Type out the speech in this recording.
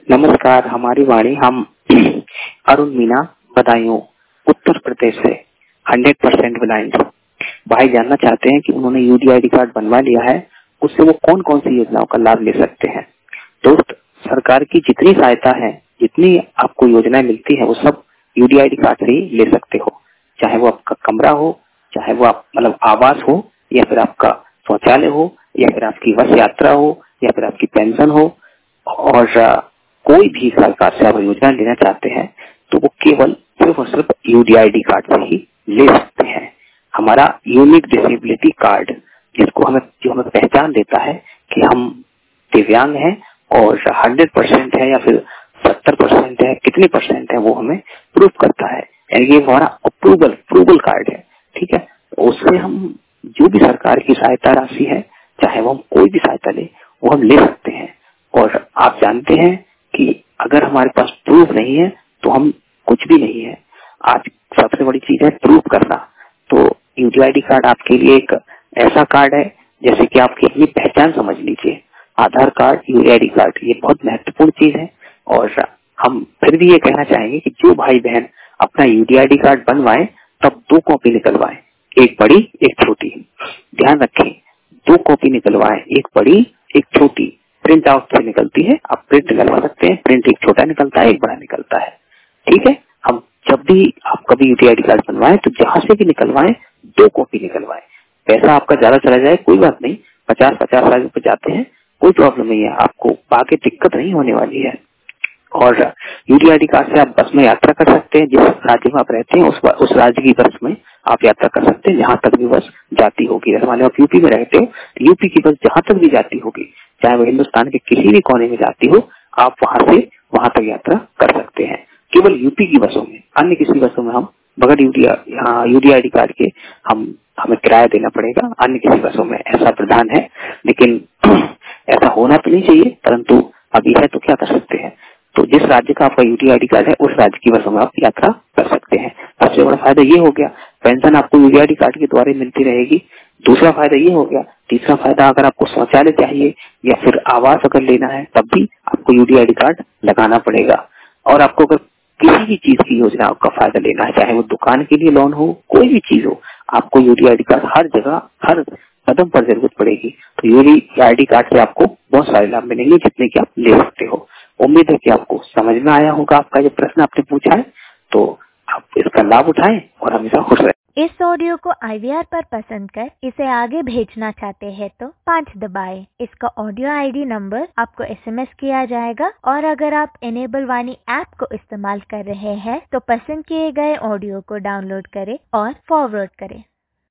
नमस्कार, हमारी वाणी हम अरुण मीना बदायूं उत्तर प्रदेश से 100% ब्लाइंड भाई जानना चाहते हैं कि उन्होंने यूडीआईडी कार्ड बनवा लिया है, उससे वो कौन कौन सी योजनाओं का लाभ ले सकते हैं। दोस्त, सरकार की जितनी सहायता है, जितनी आपको योजनाएं मिलती है, वो सब यूडीआईडी कार्ड से ही ले सकते हो। चाहे वो आपका कमरा हो, चाहे वो आप मतलब आवास हो, या फिर आपका शौचालय हो, या फिर आपकी बस यात्रा हो, या फिर आपकी पेंशन हो, और कोई भी सरकार से आप योजना लेना चाहते हैं तो वो केवल सिर्फ और सिर्फ यूडीआईडी कार्ड से ही ले सकते हैं। हमारा यूनिक डिसेबिलिटी कार्ड जो हमें पहचान देता है कि हम दिव्यांग हैं और 100% है या फिर 70% है, कितने परसेंट है, वो हमें प्रूव करता है। यानी कि हमारा अप्रूवल कार्ड है। ठीक है, उससे हम जो भी सरकार की सहायता राशि है, चाहे वो हम कोई भी सहायता ले, वो हम ले सकते हैं। और आप जानते हैं कि अगर हमारे पास प्रूफ नहीं है तो हम कुछ भी नहीं है। आज सबसे बड़ी चीज है प्रूफ करना। तो यूडीआईडी कार्ड आपके लिए एक ऐसा कार्ड है जैसे कि आपकी अपनी पहचान समझ लीजिए। आधार कार्ड, यूडीआईडी कार्ड, ये बहुत महत्वपूर्ण चीज है। और हम फिर भी ये कहना चाहेंगे कि जो भाई बहन अपना यूडीआईडी कार्ड बनवाए तब 2 कॉपी निकलवाए, एक बड़ी एक छोटी। ध्यान रखें, 2 कॉपी निकलवाए, एक बड़ी एक छोटी। प्रिंट आउट से निकलती है, आप प्रिंट निकलवा सकते हैं। प्रिंट एक छोटा निकलता है, एक बड़ा निकलता है। ठीक है, हम जब भी आप कभी यूडीआईडी कार्ड बनवाएं तो जहां से भी निकलवाएं 2 कॉपी निकलवाएं। पैसा आपका ज्यादा चला जाए कोई बात नहीं, 50-50 रुपए जाते हैं, कोई प्रॉब्लम नहीं है, आपको आगे दिक्कत नहीं होने वाली है। और यूडीआईडी कार्ड से आप बस में यात्रा कर सकते हैं। जिस राज्य में आप रहते हैं उस राज्य की बस में आप यात्रा कर सकते हैं, जहां तक भी बस जाती होगी। जैसे मान लो आप यूपी में रहते हो, यूपी की बस जहां तक भी जाती होगी, चाहे वो हिंदुस्तान के किसी भी कोने में जाती हो, आप वहां से वहां तक यात्रा कर सकते हैं, केवल यूपी की बसों में। अन्य किसी बसों में हम बगैर यूडीआईडी कार्ड के हमें किराया देना पड़ेगा। अन्य किसी बसों में ऐसा प्रावधान है, लेकिन ऐसा होना तो नहीं चाहिए, परंतु अभी है तो क्या कर सकते हैं। तो जिस राज्य का आपका यूडीआईडी कार्ड है, उस राज्य की बसों में आप यात्रा कर सकते हैं। सबसे बड़ा फायदा ये हो गया, पेंशन आपको यूडीआईडी कार्ड के द्वारा मिलती रहेगी। दूसरा फायदा ये हो गया। तीसरा फायदा, अगर आपको शौचालय चाहिए या फिर आवास अगर लेना है, तब भी आपको यूडीआईडी कार्ड लगाना पड़ेगा। और आपको अगर किसी भी चीज की योजना का फायदा लेना है, चाहे वो दुकान के लिए लोन हो, कोई भी चीज हो, आपको यूडीआईडी कार्ड हर जगह हर कदम पर जरूरत पड़ेगी। तो यूडीआईडी कार्ड से आपको बहुत सारे लाभ मिलेंगे, जितने की आप ले सकते हो। उम्मीद है कि आपको समझ में आया होगा। आपका जो प्रश्न आपने पूछा है, तो आप इसका लाभ उठाएं और हमेशा खुश रहें। इस ऑडियो को IVR पर पसंद कर इसे आगे भेजना चाहते हैं तो 5 दबाएं। इसका ऑडियो ID नंबर आपको SMS किया जाएगा। और अगर आप इनेबल वाणी ऐप को इस्तेमाल कर रहे हैं तो पसंद किए गए ऑडियो को डाउनलोड करें और फॉरवर्ड करें।